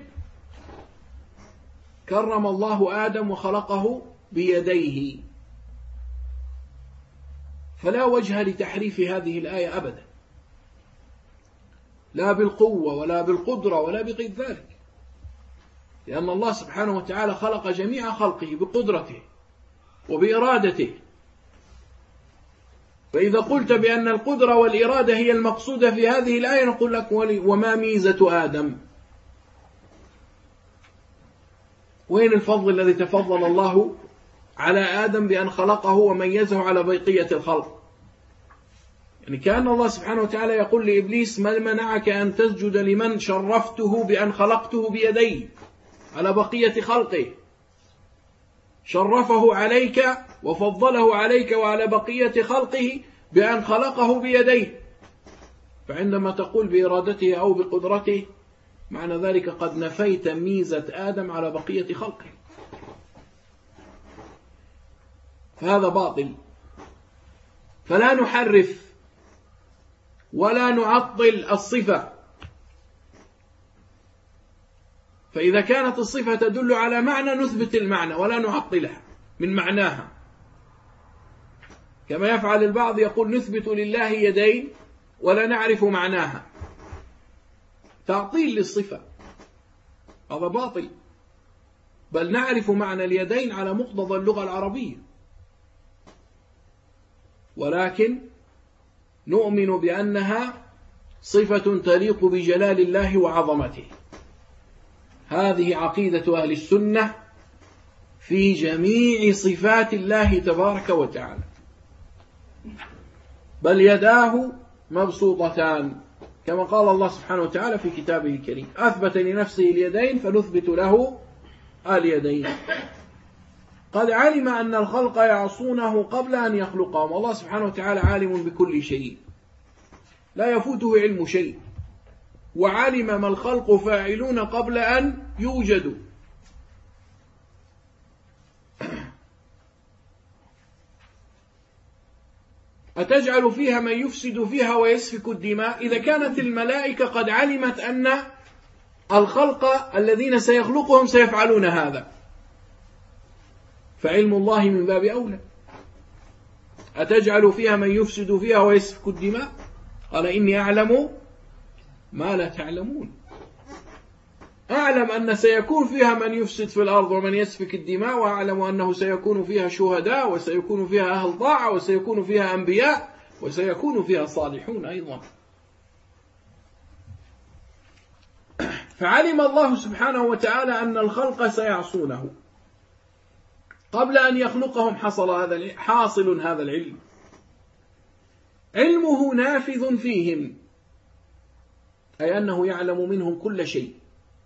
A: كرم الله آدم وخلقه بيديه، فلا وجه لتحريف هذه الآية أبدا، لا بالقوة ولا بالقدرة ولا بغير ذلك، لأن الله سبحانه وتعالى خلق جميع خلقه بقدرته وبإرادته، فإذا قلت بأن القدرة والإرادة هي المقصودة في هذه الآية نقول لك وما ميزة آدم؟ وين الفضل الذي تفضل الله على آدم بأن خلقه وميزه على بقية الخلق؟ يعني كأن الله سبحانه وتعالى يقول لإبليس ما منعك أن تسجد لمن شرفته بأن خلقته بيدي على بقية خلقه؟ شرفه عليك وفضله عليك وعلى بقية خلقه بأن خلقه بيديه، فعندما تقول بإرادته أو بقدرته معنى ذلك قد نفيت ميزة آدم على بقية خلقه، فهذا باطل. فلا نحرف ولا نعطل الصفة، فإذا كانت الصفة تدل على معنى نثبت المعنى ولا نعطلها من معناها، كما يفعل البعض يقول نثبت لله يدين ولا نعرف معناها، تعطيل للصفة، هذا باطل. بل نعرف معنى اليدين على مقتضى اللغة العربية، ولكن نؤمن بأنها صفة تليق بجلال الله وعظمته. هذه عقيدة أهل السنة في جميع صفات الله تبارك وتعالى. بل يداه مبسوطتان كما قال الله سبحانه وتعالى في كتابه الكريم: أثبت لنفسه اليدين فنثبت له اليدين. قد علم أن الخلق يعصونه قبل أن يخلقهم، والله سبحانه وتعالى عالم بكل شيء لا يفوته علم شيء، وعلم ما الخلق فاعلون قبل أن يوجدوا. أتجعل فيها من يفسد فيها ويسفك الدماء؟ إذا كانت الملائكة قد علمت أن الخلق الذين سيخلقهم سيفعلون هذا، فعلم الله من باب أولى. أتجعل فيها من يفسد فيها ويسفك الدماء؟ قال إني أعلم ما لا تعلمون. أعلم أن سيكون فيها من يفسد في الأرض ومن يسفك الدماء، وأعلم أنه سيكون فيها شهداء وسيكون فيها أهل طاعة وسيكون فيها أنبياء وسيكون فيها صالحون أيضا. فعلم الله سبحانه وتعالى أن الخلق سيعصونه قبل أن يخلقهم، حصل هذا حاصل هذا العلم، علمه نافذ فيهم، أي أنه يعلم منهم كل شيء،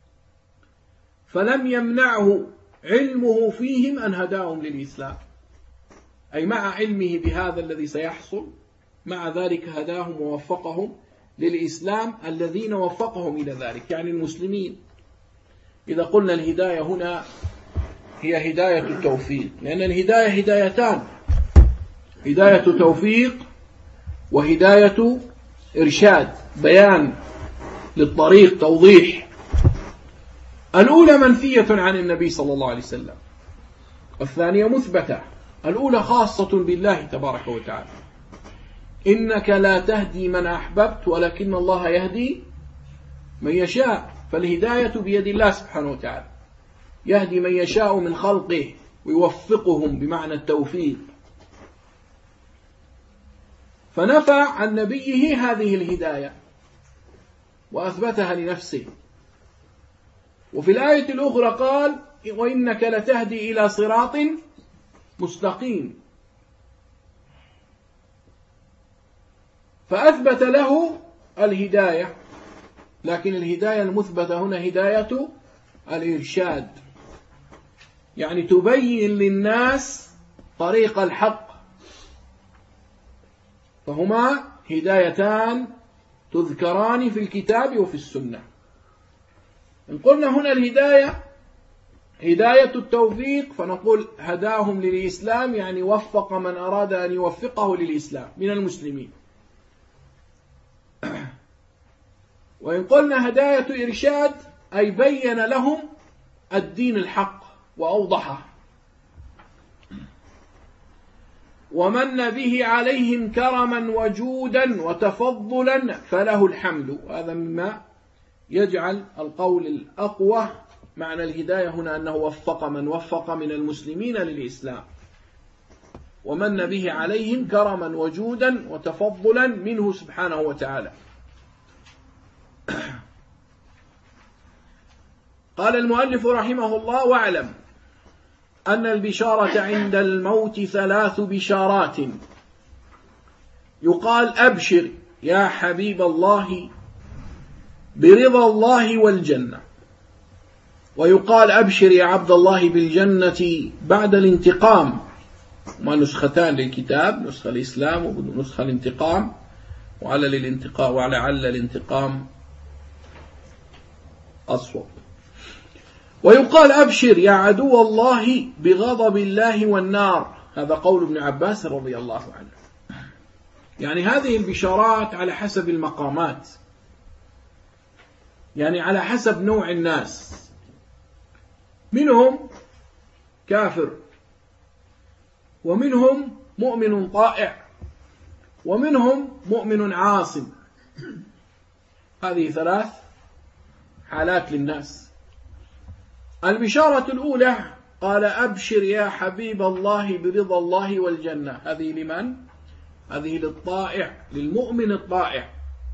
A: فلم يمنعه علمه فيهم أن هداهم للإسلام، أي مع علمه بهذا الذي سيحصل مع ذلك هداهم ووفقهم للإسلام الذين وفقهم إلى ذلك، يعني المسلمين. إذا قلنا الهداية هنا هي هداية التوفيق، لأن الهداية هدايتان: هداية توفيق وهداية إرشاد، بيان للطريق، توضيح. الأولى منفية عن النبي صلى الله عليه وسلم، والثانية مثبتة. الأولى خاصة بالله تبارك وتعالى: إنك لا تهدي من أحببت ولكن الله يهدي من يشاء. فالهداية بيد الله سبحانه وتعالى، يهدي من يشاء من خلقه ويوفقهم بمعنى التوفيق. فنفى عن نبيه هذه الهداية وأثبتها لنفسه. وفي الآية الأخرى قال: وإنك لتهدي إلى صراط مستقيم، فأثبت له الهداية. لكن الهداية المثبتة هنا هداية الإرشاد، يعني تبين للناس طريق الحق. فهما هدايتان تذكران في الكتاب وفي السنة. إن قلنا هنا الهداية هداية التوفيق فنقول هداهم للإسلام، يعني وفق من أراد أن يوفقه للإسلام من المسلمين. وإن قلنا هداية إرشاد أي بين لهم الدين الحق وأوضحه، ومن به عليهم كرما وجودا وتفضلا فله الحمد. هذا مما يجعل القول الأقوى معنى الهداية هنا أنه وفق من وفق من المسلمين للإسلام. ومن به عليهم كرما وجودا وتفضلا منه سبحانه وتعالى. قال المؤلف رحمه الله: واعلم أن البشارة عند الموت ثلاث بشارات، يقال أبشر يا حبيب الله برضا الله والجنة، ويقال أبشر يا عبد الله بالجنة بعد الانتقام. ما نسختان للكتاب، نسخة الإسلام ونسخة الانتقام، وعلى الانتقام ولعل الانتقام أصوب. ويقال أبشر يا عدو الله بغضب الله والنار، هذا قول ابن عباس رضي الله عنه. يعني هذه البشارات على حسب المقامات، يعني على حسب نوع الناس، منهم كافر، ومنهم مؤمن طائع، ومنهم مؤمن عاصم. هذه ثلاث حالات للناس. البشارة الأولى قال: أبشر يا حبيب الله برضا الله والجنة. هذه لمن؟ هذه للطائع، للمؤمن الطائع.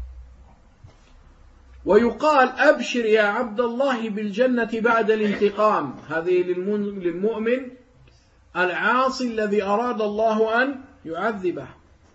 A: ويقال: أبشر يا عبد الله بالجنة بعد الانتقام. هذه للمؤمن العاصي الذي أراد الله أن يعذبه.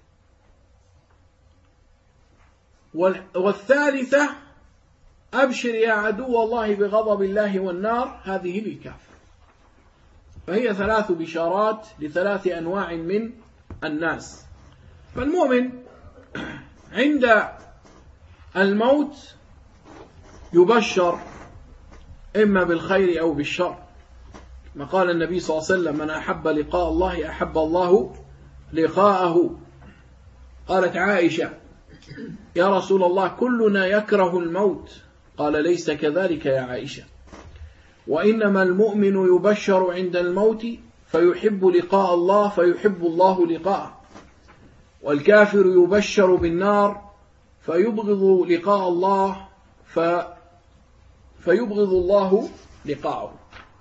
A: والثالثة: أبشر يا عدو الله بغضب الله والنار. هذه للكافر. فهي ثلاث بشارات لثلاث أنواع من الناس. فالمؤمن عند الموت يبشر إما بالخير أو بالشر، ما قال النبي صلى الله عليه وسلم: من أحب لقاء الله أحب الله لقاءه. قالت عائشة: يا رسول الله كلنا يكره الموت. قال: ليس كذلك يا عائشة، وإنما المؤمن يبشر عند الموت فيحب لقاء الله فيحب الله لقاءه، والكافر يبشر بالنار فيبغض لقاء الله ف... فيبغض الله لقاءه.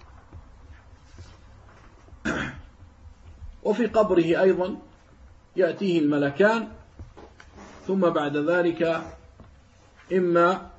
A: وفي قبره أيضا يأتيه الملكان، ثم بعد ذلك إما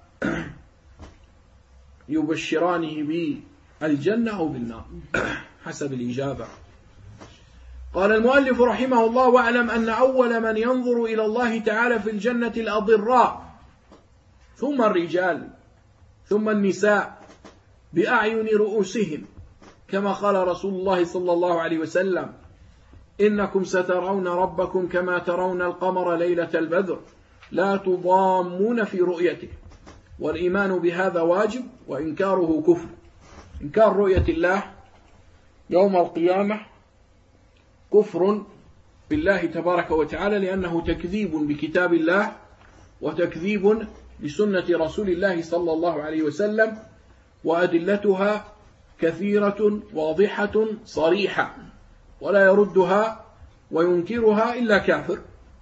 A: يبشرانه بالجنة أو بالنار حسب الإجابة. قال المؤلف رحمه الله: واعلم أن أول من ينظر إلى الله تعالى في الجنة الأضراء، ثم الرجال، ثم النساء بأعين رؤوسهم، كما قال رسول الله صلى الله عليه وسلم: إنكم سترون ربكم كما ترون القمر ليلة البدر لا تضامون في رؤيته. والإيمان بهذا واجب، وإنكاره كفر. إنكار رؤية الله يوم القيامة كفر بالله تبارك وتعالى، لأنه تكذيب بكتاب الله وتكذيب بسنة رسول الله صلى الله عليه وسلم، وأدلتها كثيرة واضحة صريحة، ولا يردها وينكرها إلا كافر.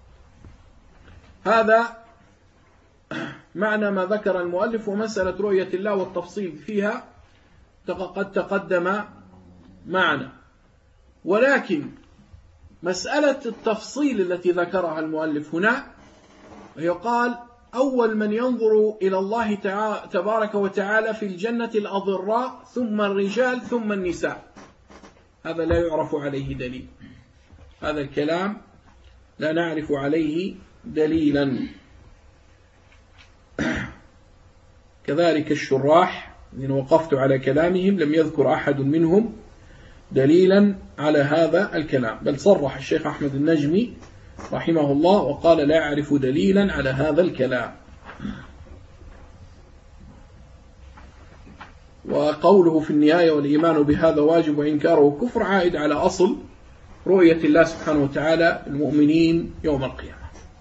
A: هذا معنى ما ذكر المؤلف. ومسألة رؤية الله والتفصيل فيها قد تقدم معنا، ولكن مسألة التفصيل التي ذكرها المؤلف هنا يقال: أول من ينظر إلى الله تبارك وتعالى في الجنة الأضراء، ثم الرجال، ثم النساء. هذا لا يعرف عليه دليل، هذا الكلام لا نعرف عليه دليلا. كذلك الشراح إن وقفت على كلامهم لم يذكر أحد منهم دليلا على هذا الكلام، بل صرح الشيخ أحمد النجمي رحمه الله وقال: لا أعرف دليلا على هذا الكلام. وقوله في النهاية: والإيمان بهذا واجب وإنكاره كفر، عائد على أصل رؤية الله سبحانه وتعالى المؤمنين يوم القيامة.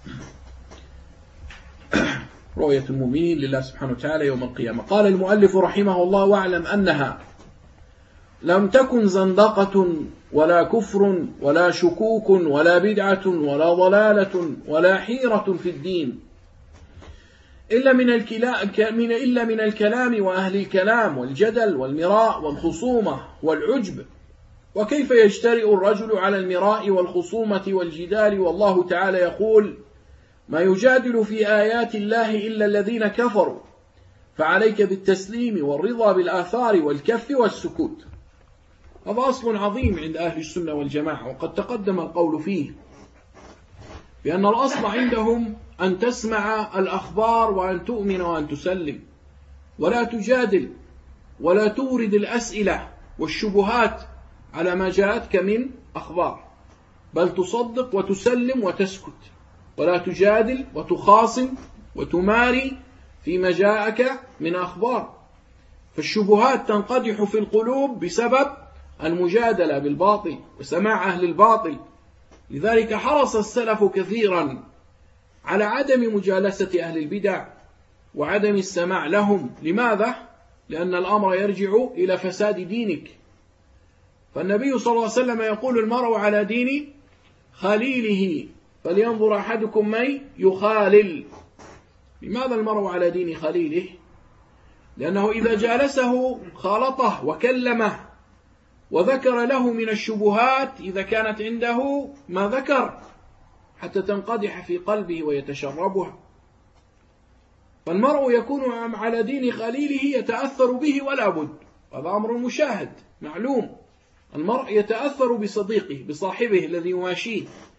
A: رؤية المؤمنين لله سبحانه وتعالى يوم القيامة. قال المؤلف رحمه الله: واعلم أنها لم تكن زندقة ولا كفر ولا شكوك ولا بدعة ولا ضلالة ولا حيرة في الدين إلا من الكلام إلا من الكلام وأهل الكلام والجدل والمراء والخصومة والعجب وكيف يجترئ الرجل على المراء والخصومة والجدال والله تعالى يقول ما يجادل في آيات الله إلا الذين كفروا فعليك بالتسليم والرضا بالآثار والكف والسكوت. هذا أصل عظيم عند أهل السنة والجماعة، وقد تقدم القول فيه بأن الأصل عندهم أن تسمع الأخبار وأن تؤمن وأن تسلم، ولا تجادل ولا تورد الأسئلة والشبهات على ما جاءتك من أخبار، بل تصدق وتسلم وتسكت، ولا تجادل وتخاصم وتماري فيما جاءك من أخبار. فالشبهات تنقدح في القلوب بسبب المجادلة بالباطل وسماع أهل الباطل. لذلك حرص السلف كثيرا على عدم مجالسة أهل البدع وعدم السماع لهم. لماذا؟ لأن الأمر يرجع إلى فساد دينك. فالنبي صلى الله عليه وسلم يقول المرء على دين خليله فلينظر أحدكم من يخالل. لماذا المرء على دين خليله؟ لأنه إذا جالسه خالطه وكلمه وذكر له من الشبهات إذا كانت عنده ما ذكر حتى تنقدح في قلبه ويتشربها. فالمرء يكون على دين خليله يتأثر به ولا بد، هذا أمر مشاهد معلوم. المرء يتأثر بصديقه بصاحبه الذي يماشيه،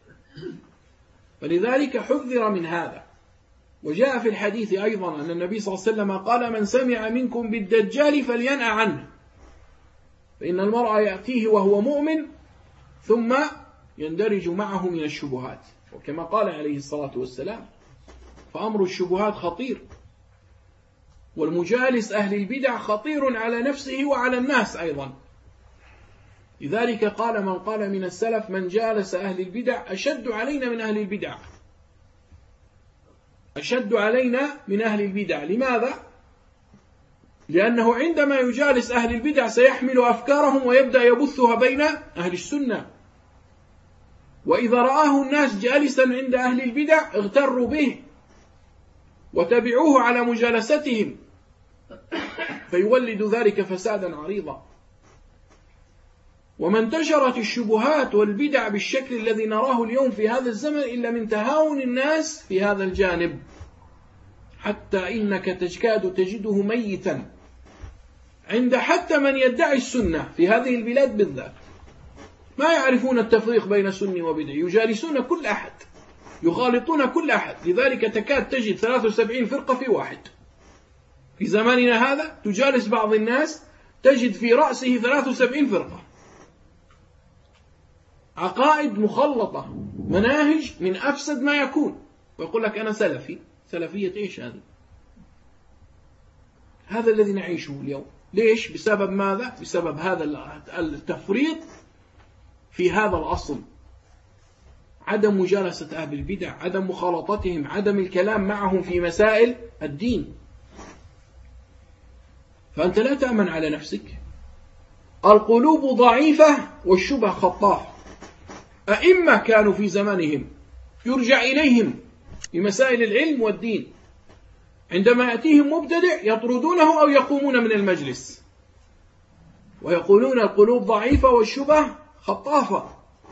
A: فلذلك حذر من هذا. وجاء في الحديث أيضا أن النبي صلى الله عليه وسلم قال من سمع منكم بالدجال فلينأ عنه، فإن المرء يأتيه وهو مؤمن ثم يندرج معه من الشبهات، وكما قال عليه الصلاة والسلام فأمر الشبهات خطير، والمجالس أهل البدع خطير على نفسه وعلى الناس أيضا. لذلك قال من قال من السلف من جالس أهل البدع أشد علينا من أهل البدع، أشد علينا من أهل البدع. لماذا؟ لأنه عندما يجالس أهل البدع سيحمل أفكارهم ويبدأ يبثها بين أهل السنة، وإذا رآه الناس جالسا عند أهل البدع اغتروا به وتبعوه على مجالستهم، فيولد ذلك فسادا عريضا. وما انتشرت الشبهات والبدع بالشكل الذي نراه اليوم في هذا الزمن إلا من تهاون الناس في هذا الجانب، حتى إنك تكاد تجده ميتا عند حتى من يدعي السنة في هذه البلاد بالذات. ما يعرفون التفريق بين سني وبدعي، يجالسون كل أحد، يخالطون كل أحد. لذلك تكاد تجد ثلاث وسبعين فرقة في واحد. في زماننا هذا تجالس بعض الناس تجد في رأسه ثلاث وسبعين فرقة، عقائد مخلطة، مناهج من أفسد ما يكون، ويقول لك أنا سلفي. سلفية إيش هذه؟ هذا الذي نعيشه اليوم. ليش؟ بسبب ماذا؟ بسبب هذا التفريط في هذا الأصل، عدم مجالسة أهل البدع، عدم مخالطتهم، عدم الكلام معهم في مسائل الدين. فأنت لا تأمن على نفسك. القلوب ضعيفة والشبه خطاف. أئمة كانوا في زمانهم يرجع إليهم في مسائل العلم والدين، عندما يأتيهم مبتدع يطردونه أو يقومون من المجلس ويقولون القلوب ضعيفة والشبه خطافة.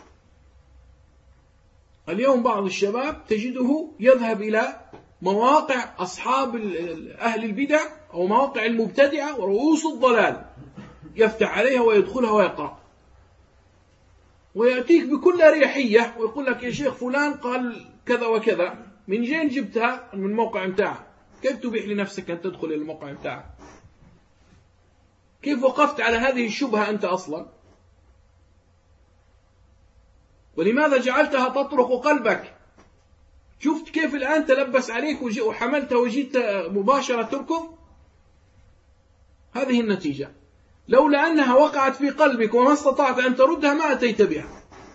A: اليوم بعض الشباب تجده يذهب إلى مواقع أصحاب أهل البدع أو مواقع المبتدعة ورؤوس الضلال، يفتح عليها ويدخلها ويقرأ، ويأتيك بكل أريحية ويقول لك يا شيخ فلان قال كذا وكذا، من جين جبتها؟ من الموقع متاعه. كيف تبيح لنفسك أن تدخل إلى الموقع متاعه؟ كيف وقفت على هذه الشبهة أنت أصلا؟ ولماذا جعلتها تطرق قلبك؟ شفت كيف الآن تلبس عليك وحملتها وجيت مباشرة تركض؟ هذه النتيجة. لولا أنها وقعت في قلبك وما استطعت أن تردها ما أتيت بها.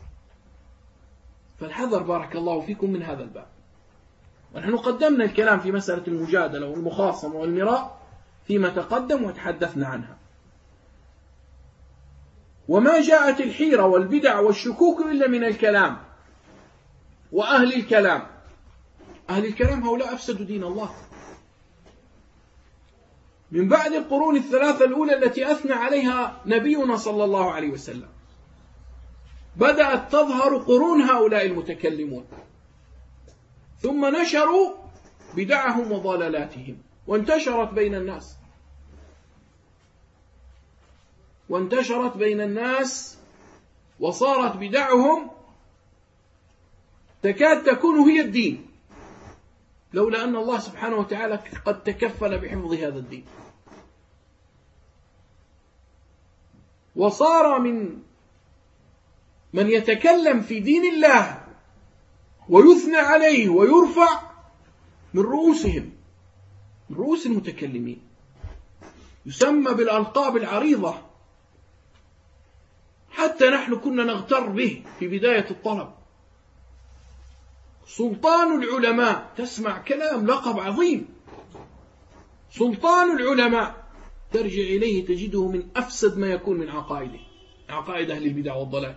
A: فالحذر بارك الله فيكم من هذا الباب. ونحن قدمنا الكلام في مسألة المجادلة والمخاصمة والمراء فيما تقدم وتحدثنا عنها. وما جاءت الحيرة والبدع والشكوك إلا من الكلام وأهل الكلام. أهل الكلام هؤلاء أفسدوا دين الله. من بعد القرون الثلاثة الأولى التي أثنى عليها نبينا صلى الله عليه وسلم، بدأت تظهر قرون هؤلاء المتكلمون، ثم نشروا بدعهم وضلالاتهم وانتشرت بين الناس وانتشرت بين الناس وصارت بدعهم تكاد تكون هي الدين، لولا أن الله سبحانه وتعالى قد تكفل بحفظ هذا الدين. وصار من من يتكلم في دين الله ويثنى عليه ويرفع من رؤوسهم، من رؤوس المتكلمين، يسمى بالألقاب العريضة، حتى نحن كنا نغتر به في بداية الطلب. سلطان العلماء، تسمع كلام لقب عظيم، سلطان العلماء، ترجع إليه تجده من أفسد ما يكون من عقائده، عقائد أهل البدع والضلال.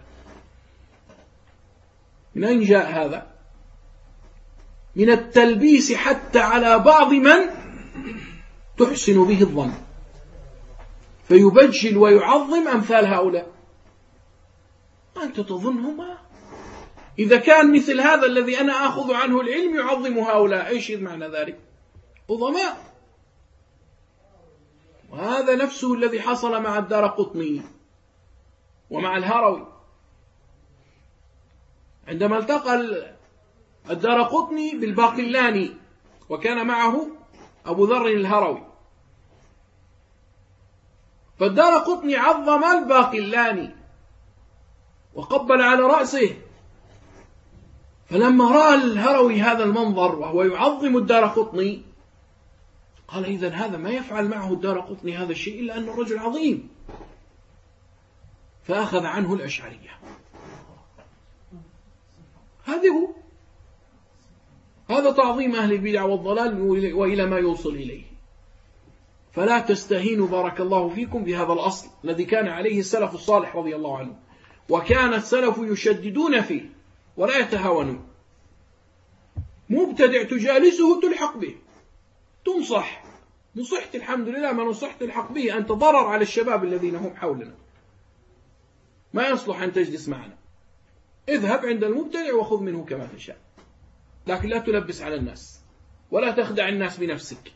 A: من أين جاء هذا؟ من التلبيس حتى على بعض من تحسن به الظن، فيبجل ويعظم أمثال هؤلاء. أنت تظنهم إذا كان مثل هذا الذي أنا أخذ عنه العلم يعظم هؤلاء، إيش معنى ذلك؟ عظماء. وهذا نفسه الذي حصل مع الدارقطني ومع الهروي، عندما التقى الدارقطني بالباقلاني وكان معه أبو ذر الهروي، فالدارقطني عظم الباقلاني وقبل على رأسه، فلما رأى الهروي هذا المنظر وهو يعظم الدارقطني قال إذن هذا ما يفعل معه الدارقطني هذا الشيء إلا أنه رجل عظيم، فأخذ عنه الأشعرية. هذا هو، هذا تعظيم أهل البدع والضلال وإلى ما يوصل إليه. فلا تستهينوا بارك الله فيكم بهذا الأصل الذي كان عليه السلف الصالح رضي الله عنه، وكان السلف يشددون فيه ولا يتهاونون. مبتدع تجالسه تلحق به، تنصح، نصحت الحمد لله ما نصحت الحق به، أنت ضرر على الشباب الذين هم حولنا، ما يصلح أن تجلس معنا. اذهب عند المبتدع وخذ منه كما تشاء، لكن لا تلبس على الناس ولا تخدع الناس بنفسك.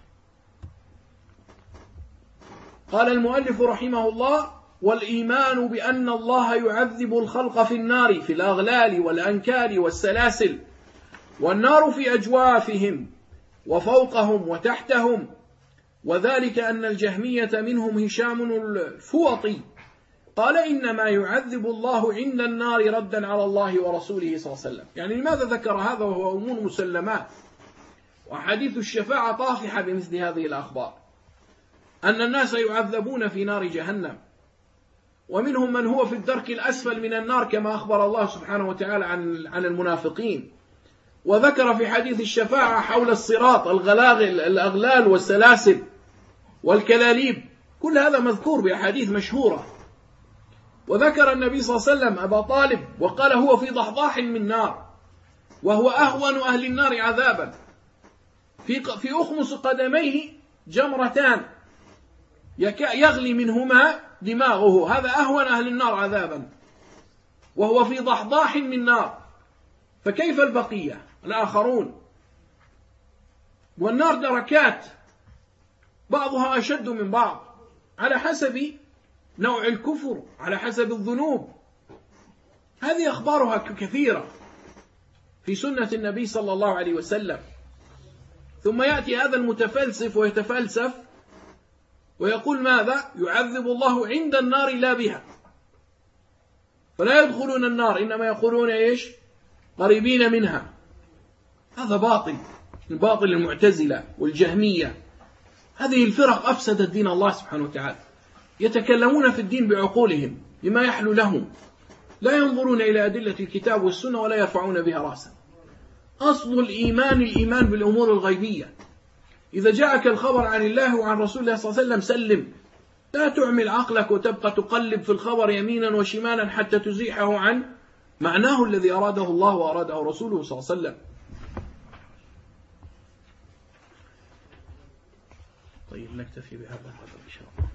A: قال المؤلف رحمه الله: والإيمان بأن الله يعذب الخلق في النار في الأغلال والأنكال والسلاسل، والنار في أجوافهم وفوقهم وتحتهم، وذلك أن الجهمية منهم هشام الفوطي قال إنما يعذب الله عند النار ردا على الله ورسوله صلى الله عليه وسلم. يعني لماذا ذكر هذا وهو أمور مسلمات، وحديث الشفاعة طافحة بمثل هذه الأخبار، أن الناس يعذبون في نار جهنم، ومنهم من هو في الدرك الأسفل من النار كما أخبر الله سبحانه وتعالى عن عن المنافقين. وذكر في حديث الشفاعة حول الصراط الغلاغل الأغلال والسلاسل والكلاليب، كل هذا مذكور بأحاديث مشهورة. وذكر النبي صلى الله عليه وسلم أبا طالب وقال هو في ضحضاح من نار، وهو أهون أهل النار عذابا، في في أخمص قدميه جمرتان يغلي منهما دماغه، هذا أهون أهل النار عذابا وهو في ضحضاح من نار، فكيف البقية الآخرون؟ والنار دركات بعضها أشد من بعض على حسب نوع الكفر، على حسب الذنوب. هذه أخبارها كثيرة في سنة النبي صلى الله عليه وسلم. ثم يأتي هذا المتفلسف ويتفلسف ويقول ماذا؟ يعذب الله عند النار لا بها، فلا يدخلون النار، إنما يقولون إيش؟ قريبين منها. هذا باطل، الباطل المعتزلة والجهمية، هذه الفرق أفسدت دين الله سبحانه وتعالى، يتكلمون في الدين بعقولهم بما يحلو لهم، لا ينظرون إلى أدلة الكتاب والسنة ولا يرفعون بها رأسا. أصل الإيمان الإيمان بالأمور الغيبية. إذا جاءك الخبر عن الله وعن رسول الله صلى الله عليه وسلم سلم، لا تعمل عقلك وتبقى تقلب في الخبر يمينا وشمالا حتى تزيحه عن معناه الذي أراده الله وأراده رسوله صلى الله عليه وسلم. طيب نكتفي بهذا إن شاء الله.